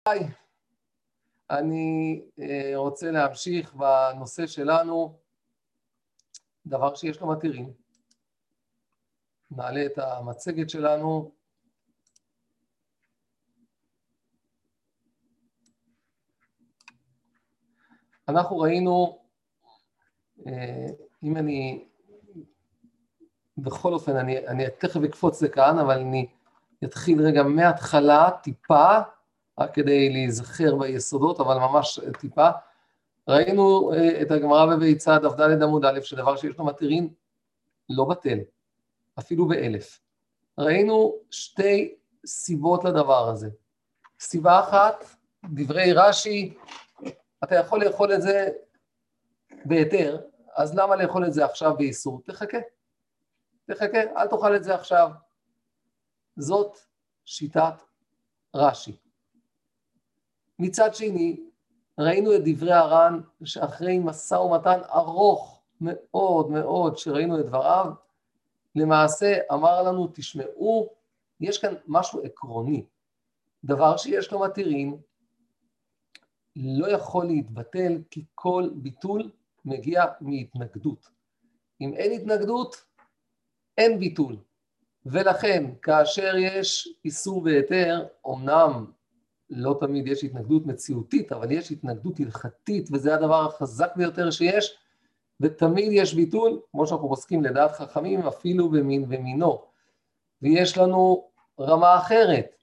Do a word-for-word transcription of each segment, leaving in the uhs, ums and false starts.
היי, אני רוצה להמשיך בנושא שלנו, דבר שיש לו מתירים. נעלה את המצגת שלנו. אנחנו ראינו, אם אני, בכל אופן, אני, אני תכף אקפוץ לכאן, אבל אני אתחיל רגע מההתחלה, טיפה, רק כדי להיזכר ביסודות, אבל ממש טיפה. ראינו את הגמרא בביצה, דף ד' עמוד א', שדבר שיש לו מתירים לא בטל, אפילו באלף. ראינו שתי סיבות לדבר הזה. סיבה אחת, דברי רש"י, אתה יכול לאכול את זה בהיתר, אז למה לאכול את זה עכשיו באיסור? תחכה, תחכה, אל תאכל את זה עכשיו. זאת שיטת רש"י. מצד שני, ראינו את דברי הר"ן, שאחרי משא ומתן ארוך מאוד מאוד, שראינו את דבריו, למעשה אמר לנו, תשמעו, יש כאן משהו עקרוני. דבר שיש לו מתירים, לא יכול להתבטל, כי כל ביטול מגיע מהתנגדות. אם אין התנגדות, אין ביטול. ולכן, כאשר יש איסור בהיתר, אמנם לא תמיד יש התנגדות מציאותית, אבל יש התנגדות הלכתית, וזה הדבר החזק ביותר שיש, ותמיד יש ביטול, כמו שאנחנו עוסקים לדעת חכמים, אפילו במין ומינו. ויש לנו רמה אחרת,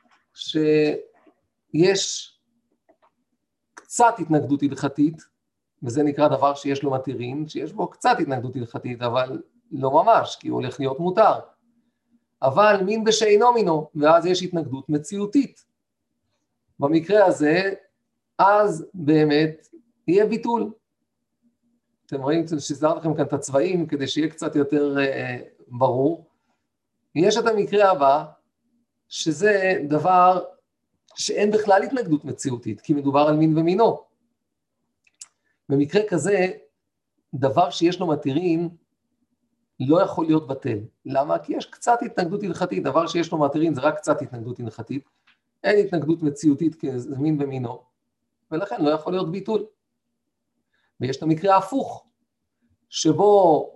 שיש קצת התנגדות הלכתית, וזה נקרא דבר שיש לו מתירים, שיש בו קצת התנגדות הלכתית, אבל לא ממש, כי הוא הולך להיות מותר. אבל מין בשאינו מינו, ואז יש התנגדות מציאותית. במקרה הזה, אז באמת יהיה ביטול. אתם רואים שסדרת לכם כאן את הצבעים, כדי שיהיה קצת יותר אה, ברור. יש את המקרה הבא, שזה דבר שאין בכלל התנגדות מציאותית, כי מדובר על מין ומינו. במקרה כזה, דבר שיש לו מתירים, לא יכול להיות בטל. למה? כי יש קצת התנגדות הלכתית, דבר שיש לו מתירים זה רק קצת התנגדות הלכתית, אין התנגדות מציאותית כמין ומינו, ולכן לא יכול להיות ביטול. ויש את המקרה ההפוך, שבו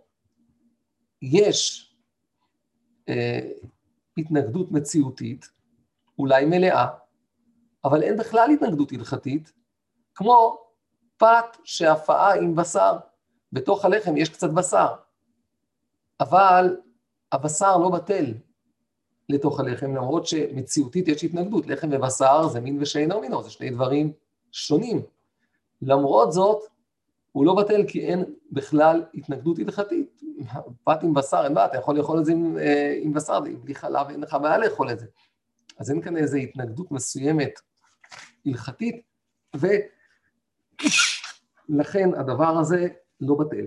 יש אה, התנגדות מציאותית, אולי מלאה, אבל אין בכלל התנגדות הלכתית, כמו פת שהפעה עם בשר. בתוך הלחם יש קצת בשר, אבל הבשר לא בטל לתוך הלחם, למרות שמציאותית יש התנגדות. לחם ובשר זה מין ושאינו מינו, זה שני דברים שונים. למרות זאת, הוא לא בטל כי אין בכלל התנגדות הלכתית. פת עם בשר, אין בעיה, אתה יכול לאכול את זה עם, עם בשר, בלי חלב, אין לך בעיה לאכול את זה. אז אין כאן איזו התנגדות מסוימת הלכתית, ולכן הדבר הזה לא בטל.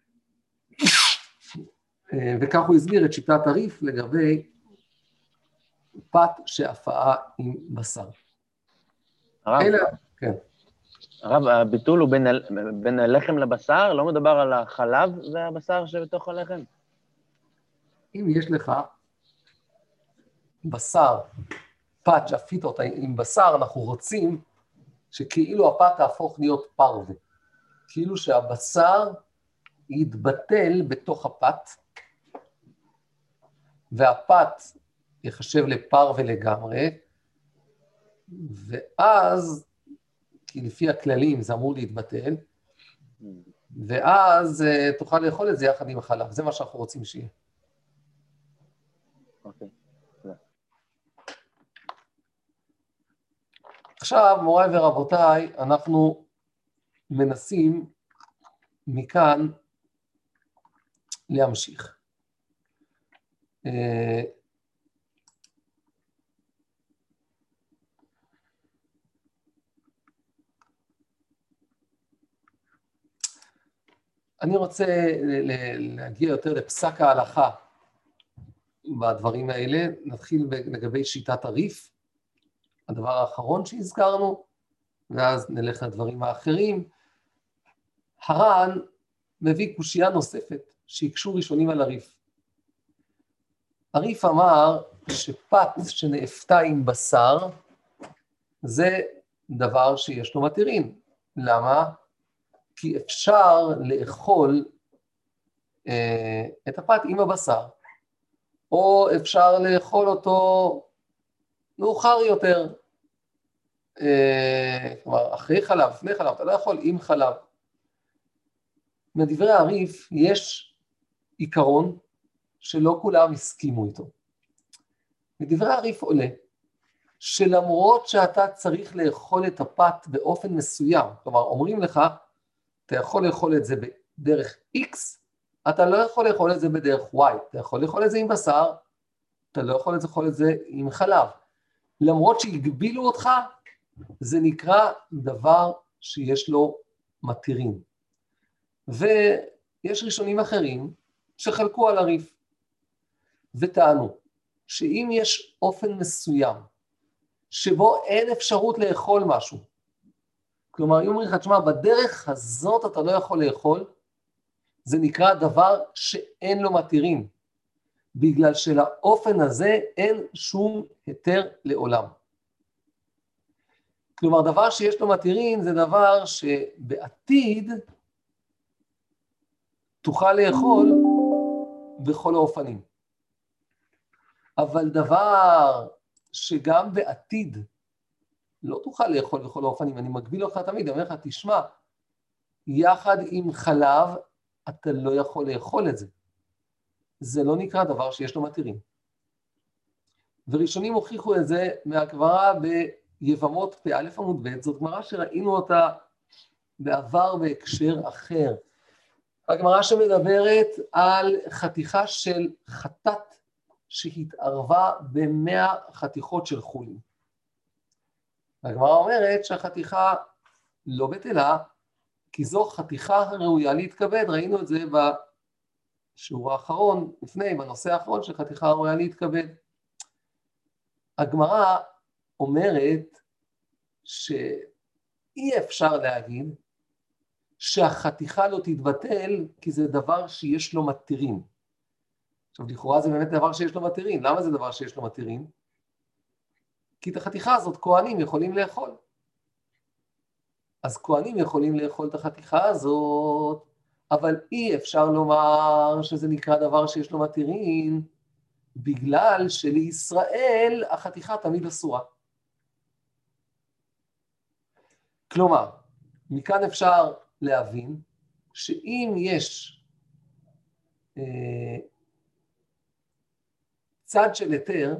וכך הוא הסביר את שיטת הריף לגבי פת שהפעה עם בשר. הרב, אלה, כן. הרב, הביטול הוא בין, בין הלחם לבשר, לא מדבר על החלב והבשר שבתוך הלחם? אם יש לך בשר, פת שאפית אותה עם בשר, אנחנו רוצים שכאילו הפת תהפוך להיות פרווה. כאילו שהבשר יתבטל בתוך הפת, והפת יחשב לפרווה לגמרי, ואז, כי לפי הכללים זה אמור להתבטל, ואז תוכל לאכול את זה יחד עם החלב. זה מה שאנחנו רוצים שיהיה. אוקיי. עכשיו, מוריי ורבותיי, אנחנו מנסים מכאן להמשיך. אני רוצה להגיע יותר לפסק ההלכה בדברים האלה. נתחיל לגבי שיטת הריף, הדבר האחרון שהזכרנו, ואז נלך לדברים האחרים. הר"ן מביא קושייה נוספת שיקשו ראשונים על הריף. הריף אמר שפת שנאפתה עם בשר זה דבר שיש לו מתירין. למה? כי אפשר לאכול אה, את הפת עם הבשר, או אפשר לאכול אותו מאוחר יותר, אה, כלומר אחרי חלב, לפני חלב, אתה לא יכול עם חלב. מדברי הריף יש עיקרון שלא כולם הסכימו איתו. מדברי הריף עולה שלמרות שאתה צריך לאכול את הפת באופן מסוים, כלומר אומרים לך, אתה יכול לאכול את זה בדרך X, אתה לא יכול לאכול את זה בדרך Y, אתה יכול לאכול את זה עם בשר, אתה לא יכול לאכול את זה עם חלב. למרות שהגבילו אותך, זה נקרא דבר שיש לו מתירים. ויש ראשונים אחרים שחלקו על הריף, וטענו שאם יש אופן מסוים, שבו אין אפשרות לאכול משהו, כלומר, אם אומרים לך, תשמע, בדרך הזאת אתה לא יכול לאכול, זה נקרא דבר שאין לו מתירים, בגלל שלאופן הזה אין שום היתר לעולם. כלומר, דבר שיש לו מתירים זה דבר שבעתיד תוכל לאכול בכל האופנים. אבל דבר שגם בעתיד לא תוכל לאכול בכל האופנים, אני מגביל אותך תמיד, אני אומר לך, תשמע, יחד עם חלב אתה לא יכול לאכול את זה. זה לא נקרא דבר שיש לו מתירים. וראשונים הוכיחו את זה מהגמרא ביבמות פ"א עמוד ב', זאת גמרא שראינו אותה בעבר בהקשר אחר. הגמרא שמדברת על חתיכה של חטאת שהתערבה במאה חתיכות של חולין. הגמרא אומרת שהחתיכה לא בטלה, כי זו חתיכה הראויה להתכבד, ראינו את זה בשיעור האחרון, לפני, בנושא האחרון של חתיכה הראויה להתכבד. הגמרא אומרת שאי אפשר להגיד שהחתיכה לא תתבטל, כי זה דבר שיש לו מתירים. עכשיו, לכאורה זה באמת דבר שיש לו מתירים. למה זה דבר שיש לו מתירים? כי את החתיכה הזאת כהנים יכולים לאכול. אז כהנים יכולים לאכול את החתיכה הזאת, אבל אי אפשר לומר שזה נקרא דבר שיש לו מתירים, בגלל שלישראל החתיכה תמיד אסורה. כלומר, מכאן אפשר להבין שאם יש אה, צד של היתר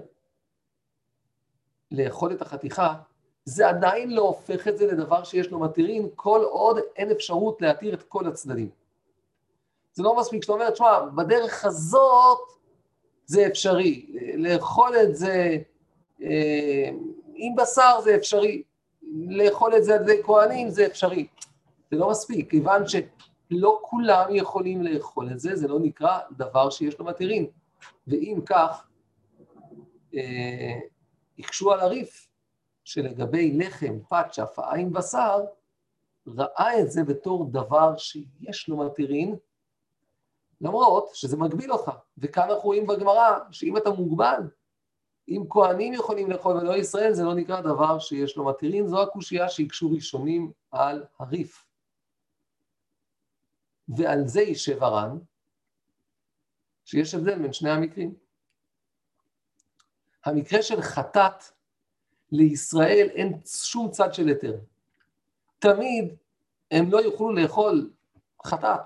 לאכול את החתיכה, זה עדיין לא הופך את זה לדבר שיש לו מתירים, כל עוד אין אפשרות להתיר את כל הצדדים. זה לא מספיק שאתה אומר, תשמע, בדרך הזאת זה אפשרי, לאכול את זה אה, עם בשר זה אפשרי, לאכול את זה על ידי כהנים זה אפשרי. זה לא מספיק, כיוון שלא כולם יכולים לאכול את זה, זה לא נקרא דבר שיש לו מתירים. ואם כך, אה, יקשו על הריף, שלגבי לחם, פת, שהפעה עם בשר, ראה את זה בתור דבר שיש לו מתירים, למרות שזה מגביל אותך. וכאן אנחנו רואים בגמרא, שאם אתה מוגבל, אם כהנים יכולים לאכול ולא ישראל, זה לא נקרא דבר שיש לו מתירים, זו הקושייה שיקשו ראשונים על הריף. ועל זה יישב הר"ן, שיש הבדל בין שני המקרים. המקרה של חטאת, לישראל אין שום צד של היתר. תמיד הם לא יוכלו לאכול חטאת.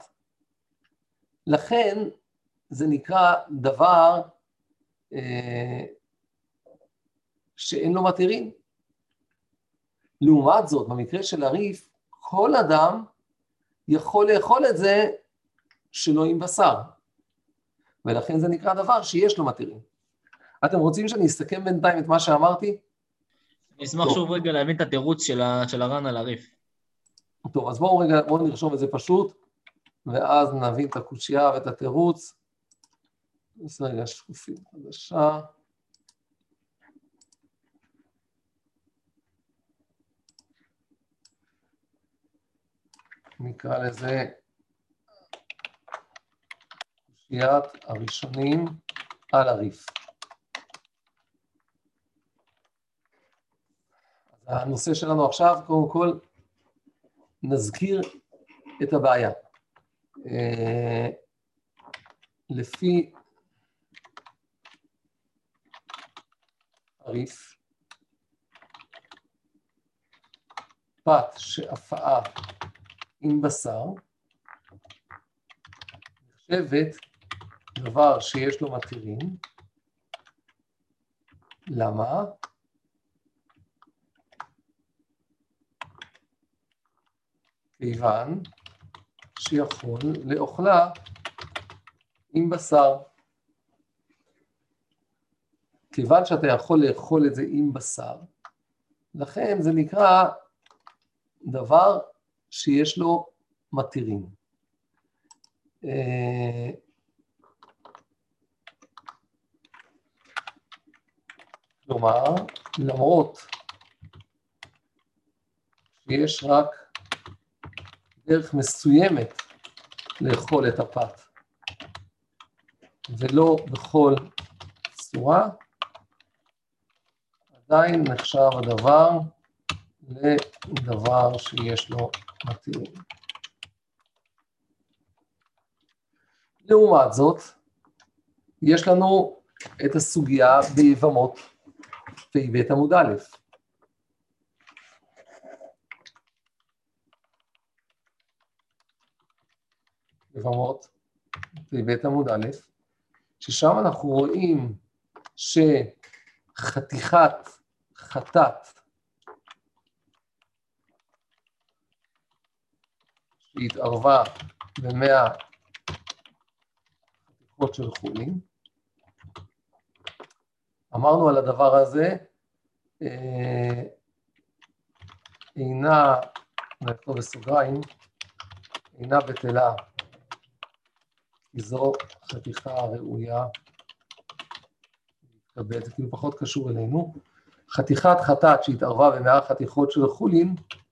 לכן זה נקרא דבר אה, שאין לו מתירים. לעומת זאת, במקרה של הריף, כל אדם יכול לאכול את זה שלא עם בשר. ולכן זה נקרא דבר שיש לו מתירים. אתם רוצים שאני אסתכם בינתיים את מה שאמרתי? אני אשמח שוב רגע להבין את התירוץ של הר"ן על הריף. טוב, אז בואו רגע, בואו נרשום את זה פשוט, ואז נבין את הקושייה ואת התירוץ. אז רגע, שקופית חדשה. נקרא לזה קושיית הראשונים על הריף. הנושא שלנו עכשיו, קודם כל, נזכיר את הבעיה. לפי הריף, פת שאפאה עם בשר, נחשבת דבר שיש לו מתירים. למה? כיוון שיכול לאוכלה עם בשר. כיוון שאתה יכול לאכול את זה עם בשר, לכן זה נקרא דבר שיש לו מתירים. כלומר, למרות שיש רק דרך מסוימת לאכול את הפת, ולא בכל צורה, עדיין נחשב הדבר לדבר שיש לו מתירים. לעומת זאת, יש לנו את הסוגיה ביבמות פ"ב עמוד א'. יבמות פ"ב עמוד א', ששם אנחנו רואים שחתיכת חטאת שהתערבה במאה חתיכות של חולין, אמרנו על הדבר הזה, אה, אינה, נכתוב בסוגריים, אינה בטלה, כי זו חתיכה ראויה, זה כאילו פחות קשור אלינו. חתיכת חטאת שהתערבה במאה חתיכות של חולין,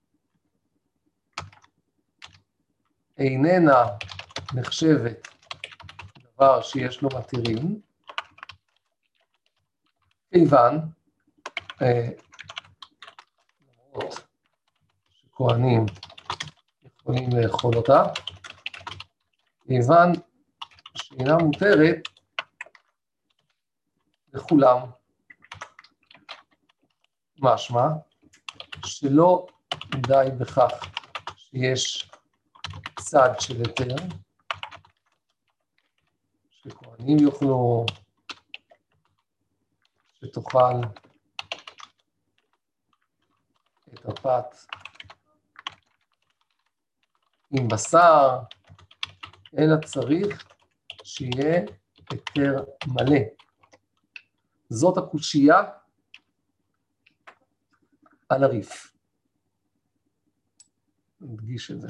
איננה נחשבת דבר שיש לו מתירים, כיוון, אה, למרות שכהנים יכולים לאכול אותה, כיוון שאינה מותרת לכולם. משמע שלא די בכך שיש צד של היתר, שכהנים יוכלו, שתאכל את הפת עם בשר, אלא צריך שיהיה היתר מלא. זאת הקושייה על הריף. נדגיש את זה.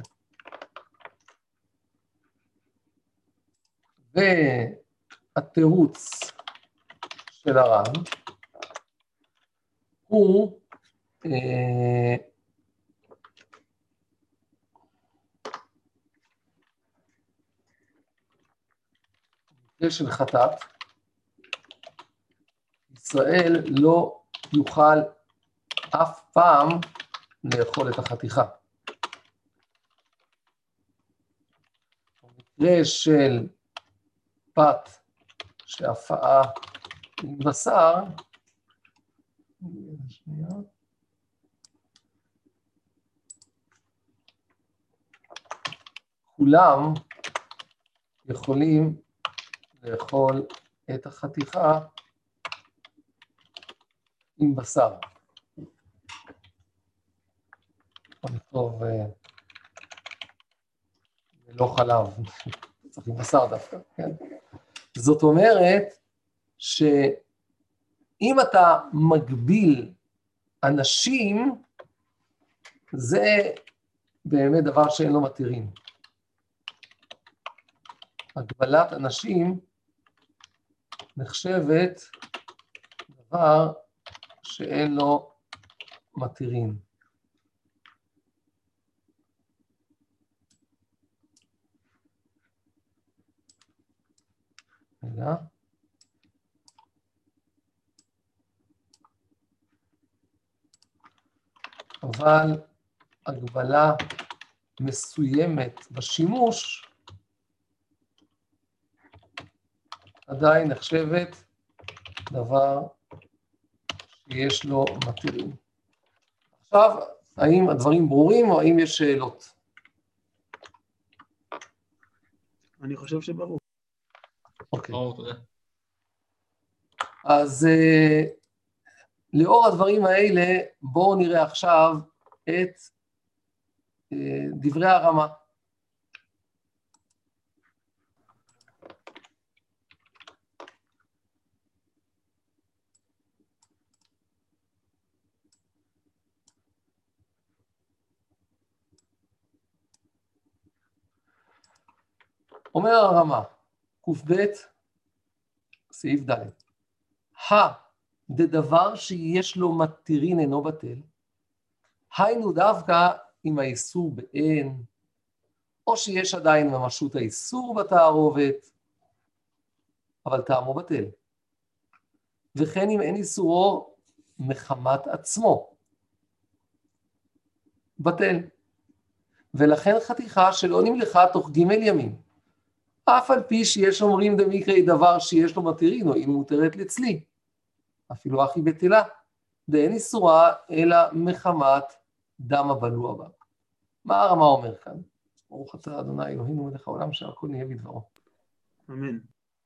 והתירוץ של הר"ן הוא אה, מקרה של חטאת, ישראל לא יוכל אף פעם לאכול את החתיכה. במקרה של פת שאפאה עם בשר, כולם יכולים לאכול את החתיכה עם בשר. טוב, לא חלב, צריך עם בשר דווקא, כן? זאת אומרת שאם אתה מגביל אנשים, זה באמת דבר שאין לו מתירים. הגבלת אנשים נחשבת דבר שאין לו מתירים. רגע. אבל הגבלה מסוימת בשימוש עדיין נחשבת דבר שיש לו מתירים. עכשיו, האם הדברים ברורים או האם יש שאלות? אני חושב שברור. אוקיי. ברור, תודה. אז uh, לאור הדברים האלה, בואו נראה עכשיו את uh, דברי הרמה. אומר הרמה, ק"ב, סעיף ד', ה, דדבר שיש לו מתירין אינו בטל, היינו דווקא עם האיסור באין, או שיש עדיין ממשות האיסור בתערובת, אבל טעמו בטל. וכן אם אין איסורו מחמת עצמו, בטל. ולכן חתיכה שלא נמלכה תוך ג' ימים, אף על פי שיש אומרים דמקראי דבר שיש לו מתירין, או אם מותרת לצלי, אפילו אחי בטלה, ואין איסורה אלא מחמת דם הבלוע בה. מה הרמה אומר כאן? ברוך אתה אדוני אלוהינו מלך העולם שהכל נהיה בדברו. אמן.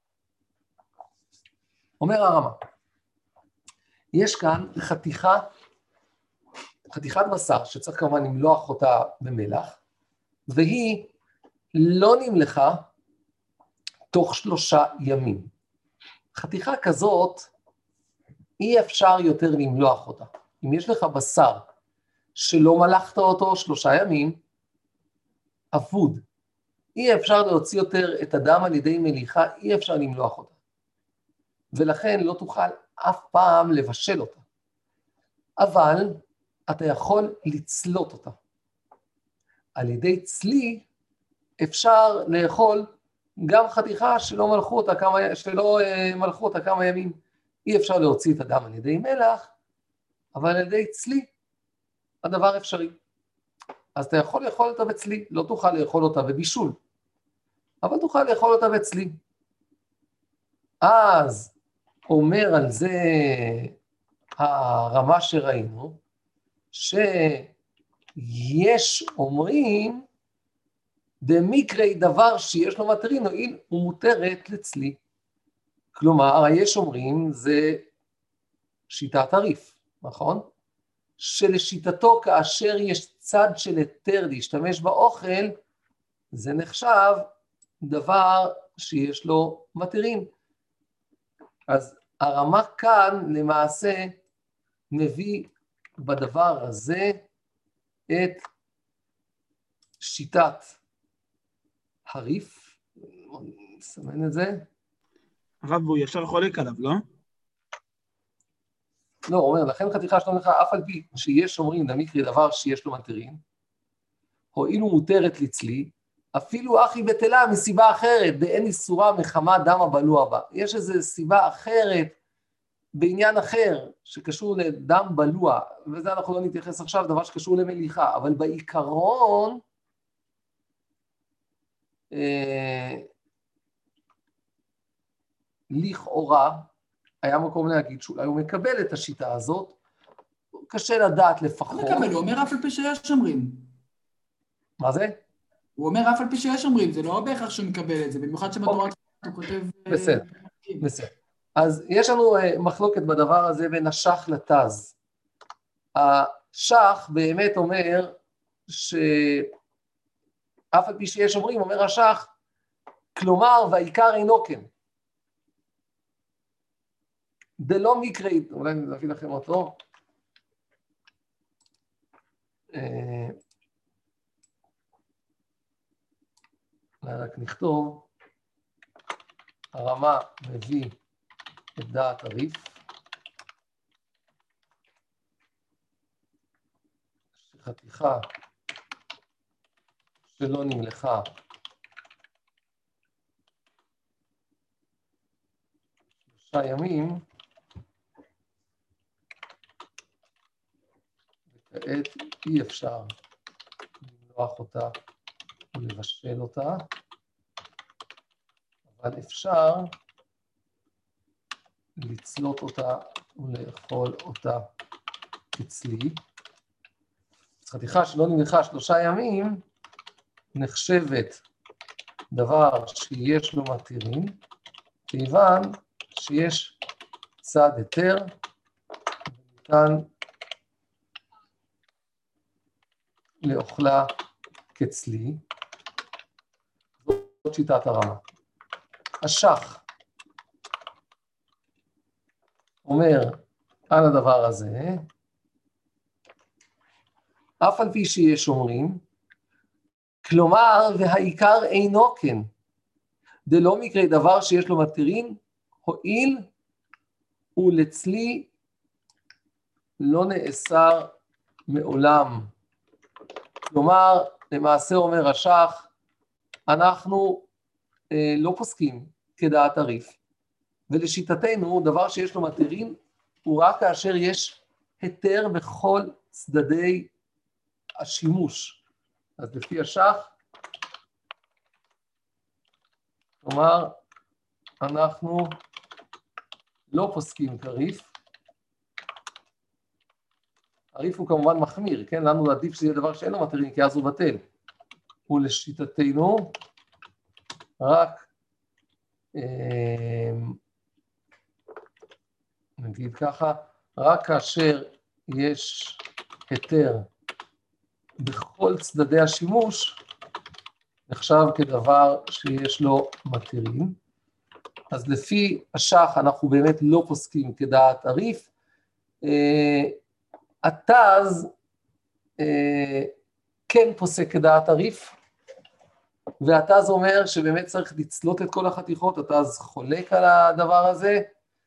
אומר הרמה, יש כאן חתיכה, חתיכת בשר שצריך כמובן למלוח אותה במלח, והיא לא נמלכה תוך שלושה ימים. חתיכה כזאת, אי אפשר יותר למלוח אותה. אם יש לך בשר שלא מלחת אותו שלושה ימים, אבוד. אי אפשר להוציא יותר את הדם על ידי מליחה, אי אפשר למלוח אותה. ולכן לא תוכל אף פעם לבשל אותה. אבל אתה יכול לצלות אותה. על ידי צלי אפשר לאכול גם חתיכה שלא מלכו אותה כמה, שלא uh, מלכו אותה כמה ימים. אי אפשר להוציא את הדם על ידי מלח, אבל על ידי צלי הדבר אפשרי. אז אתה יכול לאכול אותה בצלי, לא תוכל לאכול אותה בבישול, אבל תוכל לאכול אותה בצלי. אז אומר על זה הרמה שראינו, שיש אומרים, במקרה דבר שיש לו מתירין, הואיל הוא מותרת לצלי. כלומר, יש אומרים, זה שיטת הריף, נכון? שלשיטתו כאשר יש צד של היתר להשתמש באוכל, זה נחשב דבר שיש לו מתירין. אז הרמה כאן למעשה מביא בדבר הזה את שיטת הריף, נסמן את זה. הרב, הוא ישר חולק עליו, לא? לא, הוא אומר, לכן חתיכה שלום לך, אף על פי שיש אומרים למקרי דבר שיש לו מתירין, הואיל הוא מותרת לצלי, אפילו אחי בטלה מסיבה אחרת, באין איסורה מחמת דם הבלוע בה. יש איזו סיבה אחרת, בעניין אחר, שקשור לדם בלוע, וזה אנחנו לא נתייחס עכשיו, דבר שקשור למליחה, אבל בעיקרון, אה, לכאורה, היה מקום להגיד שאולי הוא מקבל את השיטה הזאת, קשה לדעת לפחות. הוא מקבל, הוא אומר אף על פי שיש אומרים. מה זה? הוא אומר אף על פי שיש אומרים, זה לא בהכרח שהוא מקבל את זה, במיוחד שבתורה הוא כותב... בסדר, בסדר. אז יש לנו מחלוקת בדבר הזה בין השח לתז. השח באמת אומר שאף על פי שיש אומרים, אומר השח, כלומר, והעיקר אינו כן. זה לא מקרה, אולי נביא לכם אותו. רק נכתוב, הרמה מביא את דעת הריף, שחתיכה שלא נמלכה שלושה ימים, כעת אי אפשר למלוח אותה ולבשל אותה, אבל אפשר לצלות אותה ולאכול אותה כצלי. חתיכה שלא נמלחה שלושה ימים נחשבת דבר שיש לו מתירים, כיוון שיש צד היתר, וניתן לאוכלה כצלי. זאת שיטת הרמה. השח אומר על הדבר הזה, אף על פי שיש אומרים, כלומר, והעיקר אינו כן, דלא מקרה דבר שיש לו מתירים, הועיל ולצלי לא נאסר מעולם. כלומר, למעשה אומר השח, אנחנו אה, לא פוסקים כדעת הריף, ולשיטתנו דבר שיש לו מתירים הוא רק כאשר יש היתר בכל צדדי השימוש. אז לפי השח, כלומר, אנחנו לא פוסקים כריף. הריף הוא כמובן מחמיר, כן? לנו עדיף שזה יהיה דבר שאין לו מתירים, כי אז הוא בטל. ולשיטתנו, רק, אה, נגיד ככה, רק כאשר יש היתר בכל צדדי השימוש, נחשב כדבר שיש לו מתירים. אז לפי השח אנחנו באמת לא פוסקים כדעת הריף. התז כן פוסק כדעת הריף, והתז אומר שבאמת צריך לצלות את כל החתיכות, התז חולק על הדבר הזה.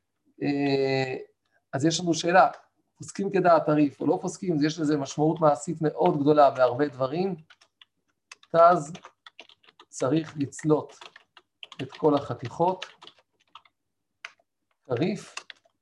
אז יש לנו שאלה, פוסקים כדעת הריף או לא פוסקים, יש לזה משמעות מעשית מאוד גדולה בהרבה דברים. תז צריך לצלות את כל החתיכות, כריף.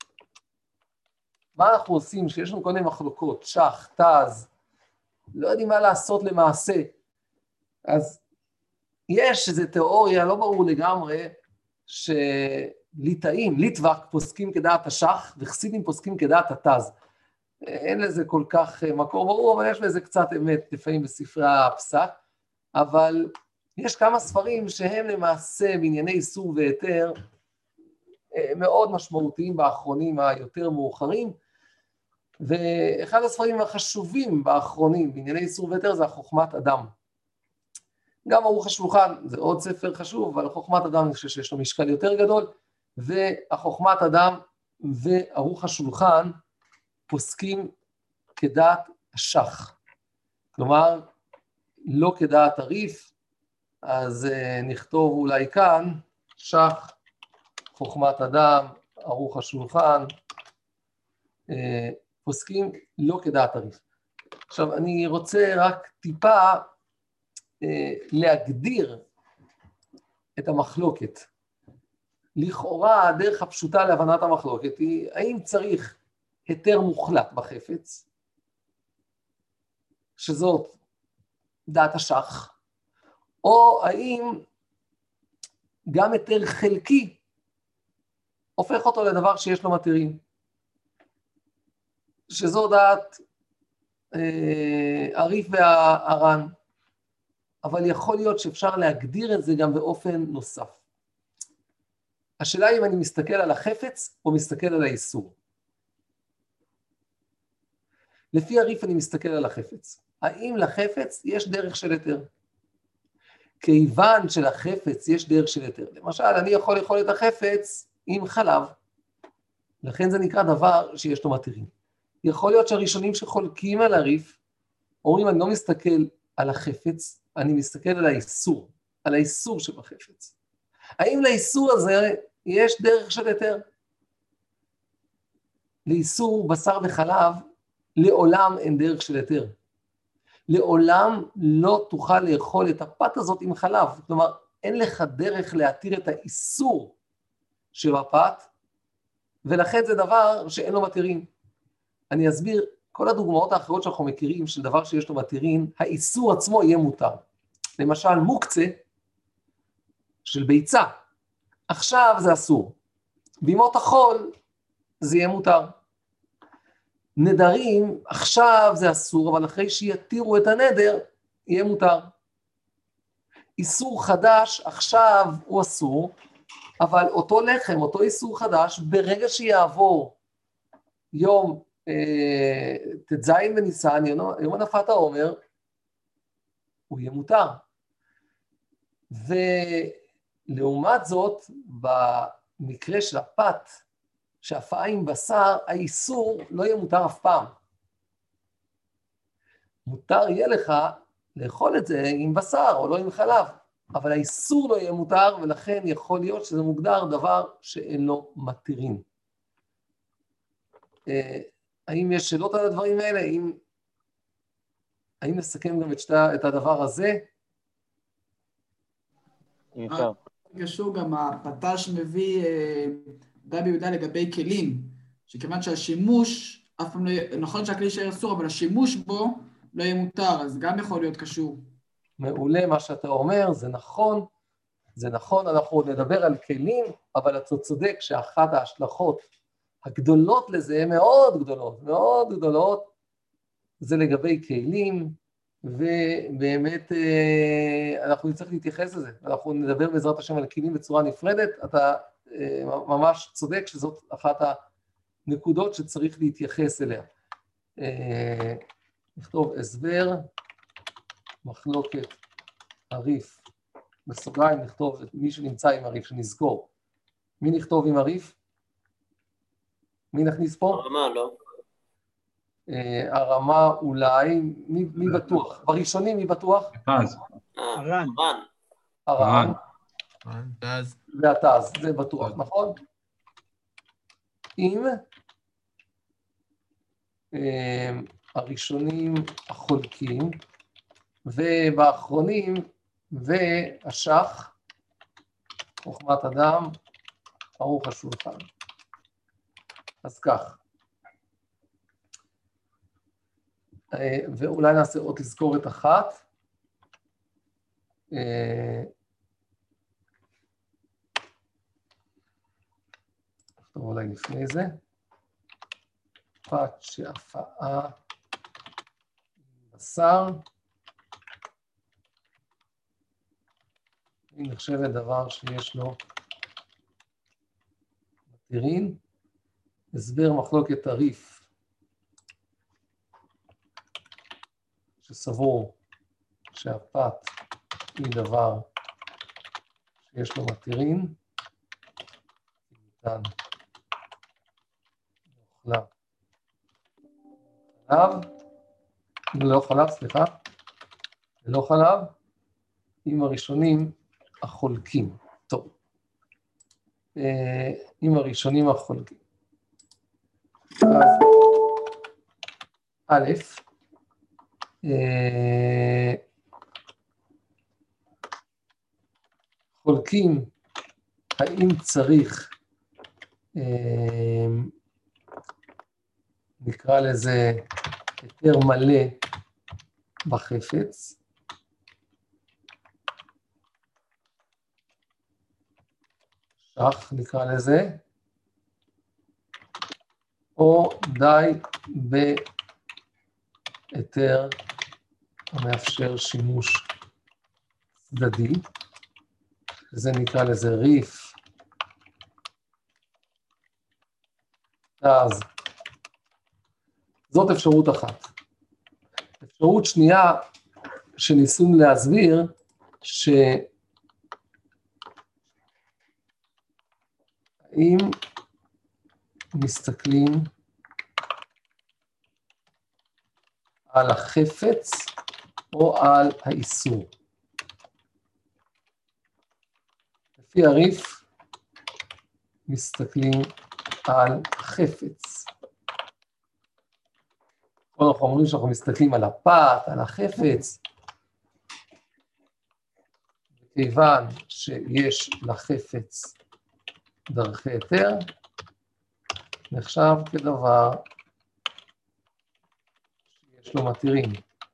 מה אנחנו עושים שיש לנו כל מיני מחלוקות, שח, תז, לא יודעים מה לעשות למעשה. אז יש איזו תיאוריה, לא ברור לגמרי, שליטאים, ליטווק פוסקים כדעת השח, וחסידים פוסקים כדעת התז. אין לזה כל כך מקור ברור, אבל יש לזה קצת אמת, לפעמים בספרי הפסק, אבל יש כמה ספרים שהם למעשה בענייני איסור והיתר, מאוד משמעותיים באחרונים היותר מאוחרים, ואחד הספרים החשובים באחרונים בענייני איסור והיתר זה החוכמת אדם. גם ערוך השולחן, זה עוד ספר חשוב, אבל חוכמת אדם אני חושב שיש לו משקל יותר גדול, והחוכמת אדם וערוך השולחן פוסקים כדעת השח. כלומר, לא כדעת הריף, אז uh, נכתוב אולי כאן, שח, חוכמת אדם, ערוך השולחן, uh, פוסקים לא כדעת הריף. עכשיו, אני רוצה רק טיפה uh, להגדיר את המחלוקת. לכאורה, הדרך הפשוטה להבנת המחלוקת היא, האם צריך היתר מוחלט בחפץ, שזאת דעת השח, או האם גם היתר חלקי הופך אותו לדבר שיש לו מתירים, שזו דעת אה, הריף והר"ן, אבל יכול להיות שאפשר להגדיר את זה גם באופן נוסף. השאלה היא אם אני מסתכל על החפץ או מסתכל על האיסור. לפי הריף אני מסתכל על החפץ. האם לחפץ יש דרך של היתר? כיוון שלחפץ יש דרך של היתר. למשל, אני יכול לאכול את החפץ עם חלב. לכן זה נקרא דבר שיש לו מתירים. יכול להיות שהראשונים שחולקים על הריף, אומרים אני לא מסתכל על החפץ, אני מסתכל על האיסור, על האיסור שבחפץ. האם לאיסור הזה יש דרך של היתר? לאיסור בשר וחלב, לעולם אין דרך של היתר. לעולם לא תוכל לאכול את הפת הזאת עם חלב. כלומר, אין לך דרך להתיר את האיסור שבפת, ולכן זה דבר שאין לו מתירים. אני אסביר כל הדוגמאות האחרות שאנחנו מכירים של דבר שיש לו מתירין, האיסור עצמו יהיה מותר. למשל מוקצה של ביצה, עכשיו זה אסור. בימות החול זה יהיה מותר. נדרים, עכשיו זה אסור, אבל אחרי שיתירו את הנדר, יהיה מותר. איסור חדש, עכשיו הוא אסור, אבל אותו לחם, אותו איסור חדש, ברגע שיעבור יום אה, תזין וניסן, יום הנפת העומר, הוא יהיה מותר. ולעומת זאת, במקרה של הפת, שהפעה עם בשר, האיסור לא יהיה מותר אף פעם. מותר יהיה לך לאכול את זה עם בשר או לא עם חלב, אבל האיסור לא יהיה מותר, ולכן יכול להיות שזה מוגדר דבר שאין לו מתירין. האם יש שאלות על הדברים האלה? האם, האם נסכם גם את, שתה, את הדבר הזה? אם אפשר. קשור גם הפתש מביא רבי יהודה לגבי כלים, שכיוון שהשימוש, אף פעם לא, נכון שהכלי יישאר אסור, אבל השימוש בו לא יהיה מותר, אז גם יכול להיות קשור. מעולה מה שאתה אומר, זה נכון, זה נכון, אנחנו נדבר על כלים, אבל אתה צודק שאחת ההשלכות הגדולות לזה, מאוד גדולות, מאוד גדולות, זה לגבי כלים, ובאמת אנחנו נצטרך להתייחס לזה, אנחנו נדבר בעזרת השם על כלים בצורה נפרדת, אתה ממש צודק שזאת אחת הנקודות שצריך להתייחס אליה. נכתוב הסבר, מחלוקת, עריף, בסוגריים נכתוב את מי שנמצא עם עריף, שנזכור. מי נכתוב עם עריף? מי נכניס פה? הרמה, לא? הרמה אולי, מי, מי בטוח? בראשונים מי בטוח? תז. הר"ן. הר"ן. תז. והתז, זה בטוח, נכון? אם הראשונים החולקים, ובאחרונים, והשח, חוכמת אדם, ערוך השולחן. אז כך. ואולי נעשה עוד תזכורת אחת. טוב, אולי לפני זה. פת שהפעה בשר. היא נחשבת דבר שיש לו מתירין. הסבר מחלוקת עריף שסבור שהפת היא דבר שיש לו מתירין, ניתן חלב, חלב, לא חלב, סליחה, לא חלב, עם הראשונים החולקים. טוב, עם הראשונים החולקים. אז א', חולקים האם צריך, נקרא לזה היתר מלא בחפץ, שח נקרא לזה, או די בהיתר המאפשר שימוש צדדי, זה נקרא לזה ריף, אז זאת אפשרות אחת. אפשרות שנייה שניסינו להסביר, שהאם מסתכלים על החפץ או על האיסור. לפי הריף מסתכלים על החפץ. אנחנו אומרים שאנחנו מסתכלים על הפת, על החפץ, כיוון שיש לחפץ דרכי היתר, נחשב כדבר יש לו מתירים.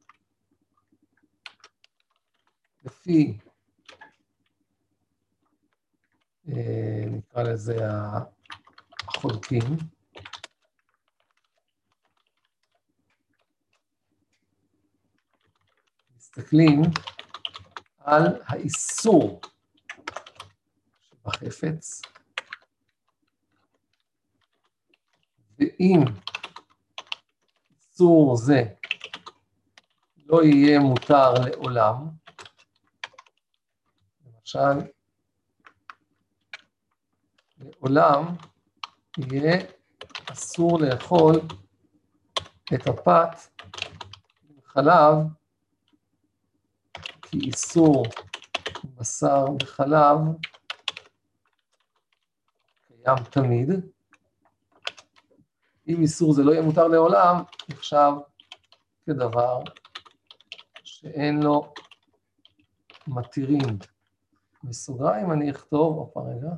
לפי, נקרא לזה החולקים, מסתכלים על האיסור שבחפץ, ואם איסור זה לא יהיה מותר לעולם, למשל, לעולם יהיה אסור לאכול את הפת עם חלב, כי איסור בשר וחלב קיים תמיד. אם איסור זה לא יהיה מותר לעולם, נחשב כדבר שאין לו מתירים. בסוגריים אני אכתוב, אופה רגע.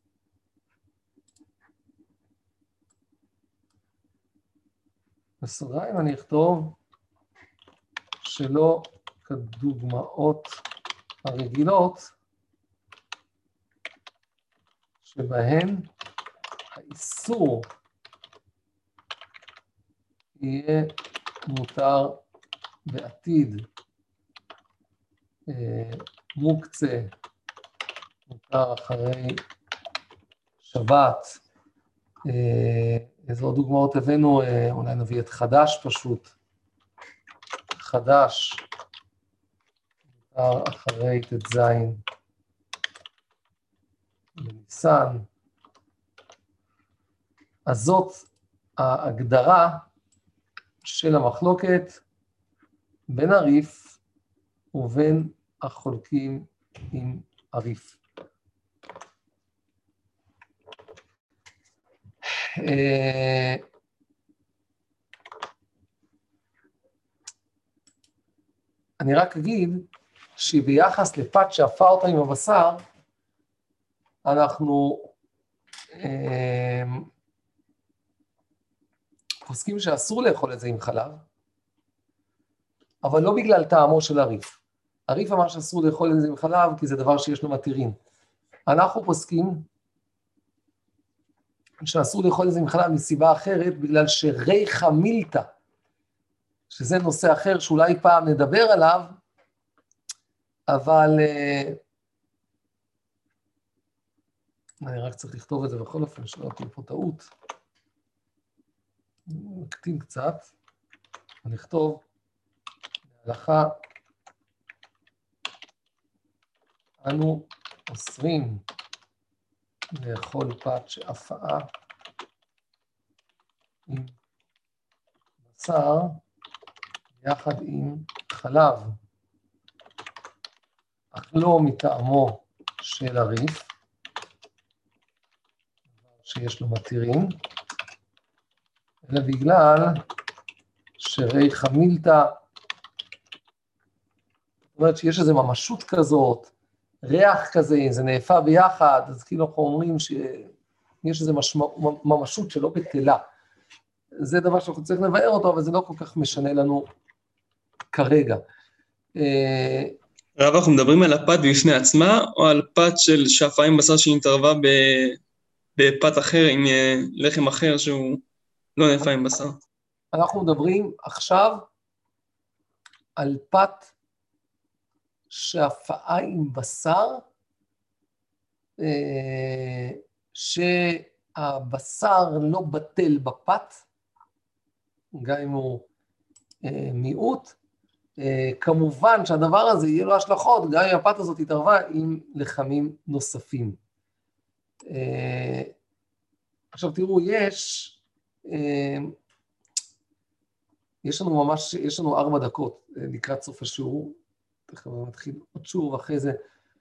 בסוגריים אני אכתוב שלא כדוגמאות הרגילות שבהן האיסור יהיה מותר בעתיד, מוקצה, מותר אחרי שבת. איזה עוד דוגמאות הבאנו, אולי נביא את חדש פשוט. חדש, מותר אחרי ת' בניסן. אז זאת ההגדרה של המחלוקת בין הריף ובין החולקים עם הריף. אני רק אגיד שביחס לפת שאפה אותה עם הבשר, אנחנו חוסקים שאסור לאכול את זה עם חלב, אבל לא בגלל טעמו של הריף. הריף אמר שאסור לאכול את זה עם חלב, כי זה דבר שיש לו מתירים. אנחנו פוסקים שאסור לאכול את זה עם חלב מסיבה אחרת, בגלל שריחא מילתא, שזה נושא אחר שאולי פעם נדבר עליו, אבל אני רק צריך לכתוב את זה בכל אופן, שלא תהיה פה טעות. נקטין קצת, ונכתוב, בהלכה, אנו אוסרים לאכול פת שאפאה עם בשר, יחד עם חלב, אך לא מטעמו של הריף, שיש לו מתירים, אלא בגלל שריחא מילתא, זאת אומרת שיש איזו ממשות כזאת, ריח כזה, זה נאפה ביחד, אז כאילו אנחנו אומרים שיש איזו משמע, ממשות שלא בטלה. זה דבר שאנחנו צריכים לבאר אותו, אבל זה לא כל כך משנה לנו כרגע. רב, אנחנו מדברים על הפת בפני עצמה, או על פת של שאפה עם בשר שנתערבה בפת אחר, עם לחם אחר שהוא לא נאפה עם בשר? אנחנו מדברים עכשיו על פת שאפאה עם בשר, שהבשר לא בטל בפת, גם אם הוא מיעוט, כמובן שהדבר הזה יהיה לו השלכות, גם אם הפת הזאת התערבה עם לחמים נוספים. עכשיו תראו, יש, יש לנו ממש, יש לנו ארבע דקות לקראת סוף השיעור, תכף נתחיל עוד שיעור ואחרי זה,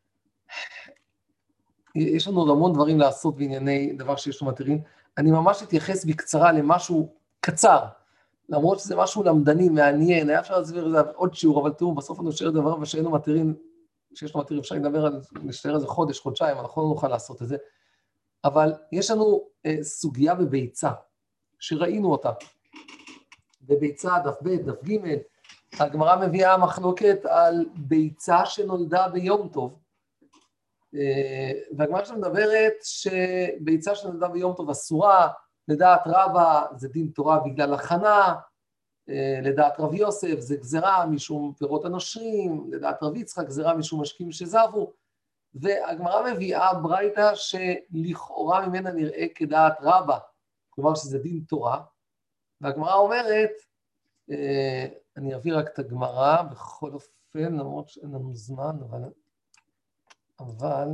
יש לנו עוד המון דברים לעשות בענייני דבר שיש לו מתירים, אני ממש אתייחס בקצרה למשהו קצר, למרות שזה משהו למדני, מעניין, היה אפשר להסביר את זה עוד שיעור, אבל תראו, בסוף אני אשאר דבר ושאין לו מתירים, שיש לו מתירים, אפשר לדבר על, נשאר איזה חודש, חודשיים, אנחנו לא נוכל לעשות את זה, אבל יש לנו אה, סוגיה בביצה, שראינו אותה, בביצה, דף ב', דף ג', הגמרא מביאה מחלוקת על ביצה שנולדה ביום טוב, והגמרא שמדברת שביצה שנולדה ביום טוב אסורה, לדעת רבא זה דין תורה בגלל הכנה, לדעת רב יוסף זה גזרה משום פירות הנושרים, לדעת רב יצחק גזרה משום משקים שזבו, והגמרא מביאה ברייתא שלכאורה ממנה נראה כדעת רבא, כלומר שזה דין תורה, והגמרא אומרת, אני אביא רק את הגמרא בכל אופן, למרות שאין לנו זמן, אבל... אבל...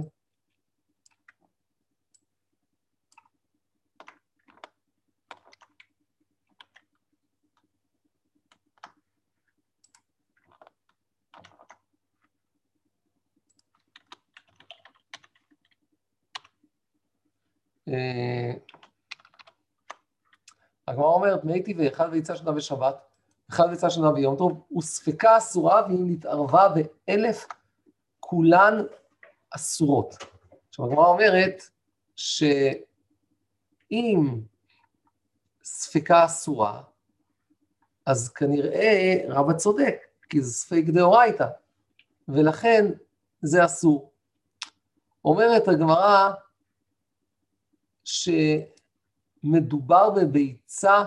הגמרא אומרת, מייתי ואחד ביצה שנולדה בשבת, אחד ביצה שנולדה ביום טוב, וספקה אסורה והיא נתערבה באלף כולן אסורות. עכשיו הגמרא אומרת שאם ספקה אסורה, אז כנראה רבא צודק, כי זה ספק דאורייתא, ולכן זה אסור. אומרת הגמרא שמדובר בביצה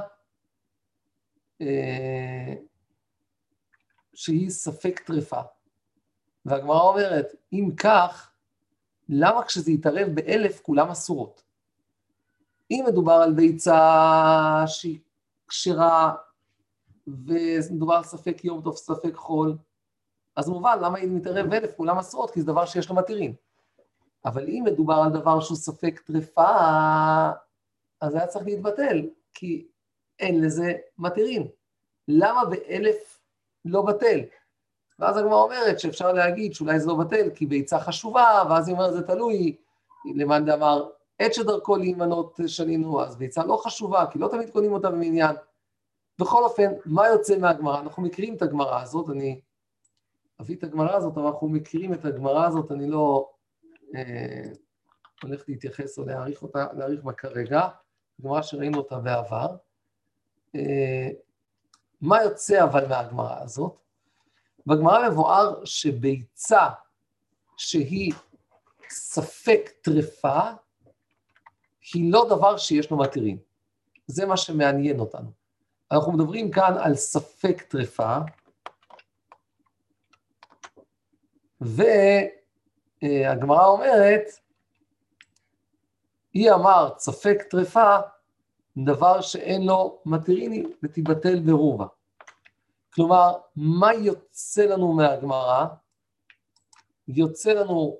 אה, שהיא ספק טרפה. והגמרא אומרת, אם כך, למה כשזה יתערב באלף כולם אסורות? אם מדובר על ביצה שהיא כשרה, ומדובר על ספק יום טוב, ספק חול, אז מובן, למה היא מתערב באלף כולם אסורות? כי זה דבר שיש לו מתירים. אבל אם מדובר על דבר שהוא ספק טרפה, אז היה צריך להתבטל, כי אין לזה מתירים. למה באלף לא בטל? ואז הגמרא אומרת שאפשר להגיד שאולי זה לא בטל, כי ביצה חשובה, ואז היא אומרת, זה תלוי, למאן דאמר, עת שדרכו להימנות שנינו, אז ביצה לא חשובה, כי לא תמיד קונים אותה במניין. בכל אופן, מה יוצא מהגמרא? אנחנו מכירים את הגמרא הזאת, אני אביא את הגמרא הזאת, אבל אנחנו מכירים את הגמרא הזאת, אני לא אה, הולך להתייחס או להעריך אותה, להעריך בה כרגע, גמרא שראינו אותה בעבר. אה, מה יוצא אבל מהגמרא הזאת? בגמרא מבואר שביצה שהיא ספק טרפה, היא לא דבר שיש לו מתירים. זה מה שמעניין אותנו. אנחנו מדברים כאן על ספק טרפה, והגמרא אומרת, היא אמרת ספק טרפה, דבר שאין לו מתירים ותיבטל ברובה. כלומר, מה יוצא לנו מהגמרא? יוצא לנו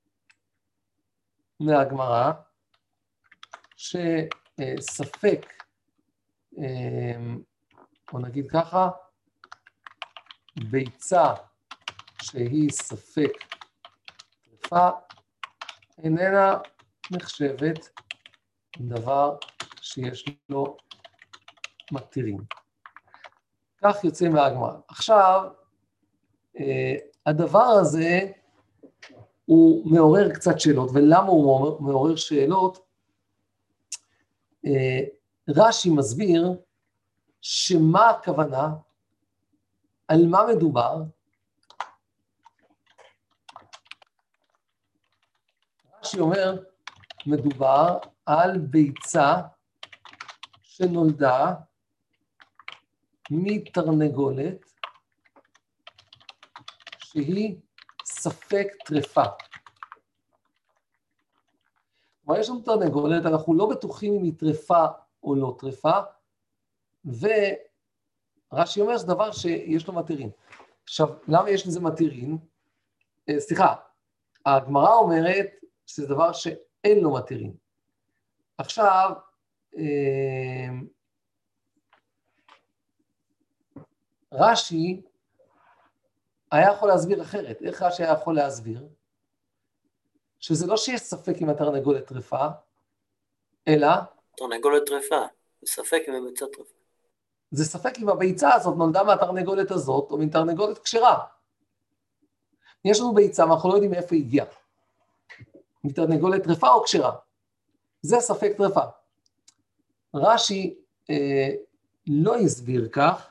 מהגמרא שספק, או נגיד ככה, ביצה שהיא ספק טרפה, איננה נחשבת דבר שיש לו מתירים. כך יוצא מהגמרא. עכשיו, הדבר הזה הוא מעורר קצת שאלות, ולמה הוא מעורר שאלות? רש"י מסביר שמה הכוונה, על מה מדובר. רש"י אומר, מדובר על ביצה שנולדה מתרנגולת שהיא ספק טרפה. כלומר, יש לנו תרנגולת, אנחנו לא בטוחים אם היא טרפה או לא טרפה, ורש"י אומר שזה דבר שיש לו מתירים. עכשיו, למה יש לזה מתירים? סליחה, הגמרא אומרת שזה דבר שאין לו מתירים. עכשיו, רש"י היה יכול להסביר אחרת. איך רש"י היה יכול להסביר? שזה לא שיש ספק אם התרנגולת טרפה, אלא... תרנגולת טרפה, זה ספק אם הביצה טרפה. זה ספק אם הביצה הזאת נולדה מהתרנגולת הזאת, או מתרנגולת כשרה. יש לנו ביצה, ואנחנו לא יודעים מאיפה היא הגיעה. מתרנגולת טרפה או כשרה. זה ספק טרפה. רש"י אה, לא הסביר כך,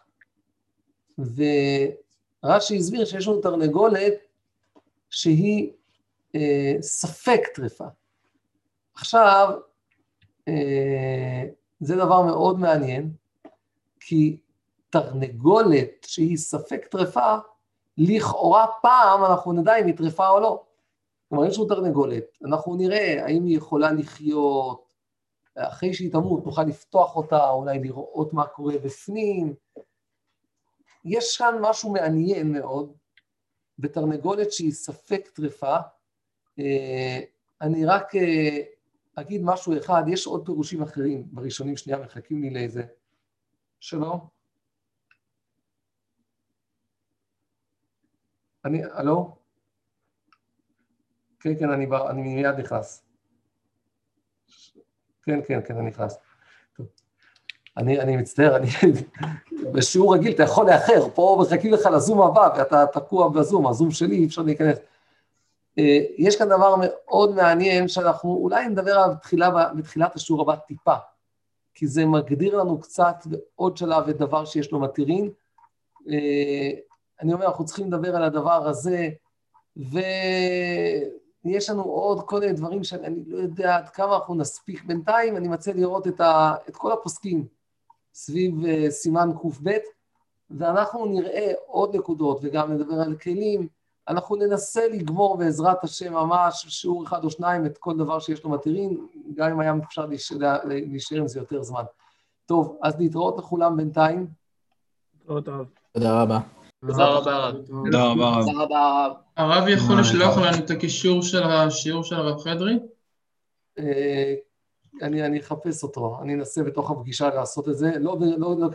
ורש"י הסביר שיש לנו תרנגולת שהיא אה, ספק טרפה. עכשיו, אה, זה דבר מאוד מעניין, כי תרנגולת שהיא ספק טרפה, לכאורה פעם אנחנו נדע אם היא טרפה או לא. כלומר, יש לנו תרנגולת, אנחנו נראה האם היא יכולה לחיות, אחרי שהיא תמות נוכל לפתוח אותה, אולי לראות מה קורה בפנים. יש כאן משהו מעניין מאוד, בתרנגולת שהיא ספק טרפה. אני רק אגיד משהו אחד, יש עוד פירושים אחרים, בראשונים שנייה מחכים לי לאיזה. שלום? אני, אלו? כן, כן, אני, אני מיד נכנס. כן, כן, כן, אני נכנס. טוב. אני, אני מצטער, אני, בשיעור רגיל אתה יכול לאחר, פה מחכים לך לזום הבא, ואתה תקוע בזום, הזום שלי, אי אפשר להיכנס. יש כאן דבר מאוד מעניין, שאנחנו אולי נדבר עליו בתחילה, בתחילת השיעור הבא טיפה, כי זה מגדיר לנו קצת בעוד שלב את דבר שיש לו מתירין. אני אומר, אנחנו צריכים לדבר על הדבר הזה, ויש לנו עוד כל מיני דברים שאני לא יודע עד כמה אנחנו נספיק בינתיים, אני מציע לראות את, ה, את כל הפוסקים סביב סימן ק"ב, ואנחנו נראה עוד נקודות וגם נדבר על כלים, אנחנו ננסה לגמור בעזרת השם ממש שיעור אחד או שניים את כל דבר שיש לו מתירין, גם אם היה אפשר להישאר עם זה יותר זמן. טוב, אז להתראות לכולם בינתיים. טוב, טוב. תודה רבה. תודה רבה הרב. תודה רבה הרב. תודה רבה הרב. הרב יכול לשלוח לנו את הקישור של השיעור של הרב חדרי? אני אחפש אותו, אני אנסה בתוך הפגישה לעשות את זה, לא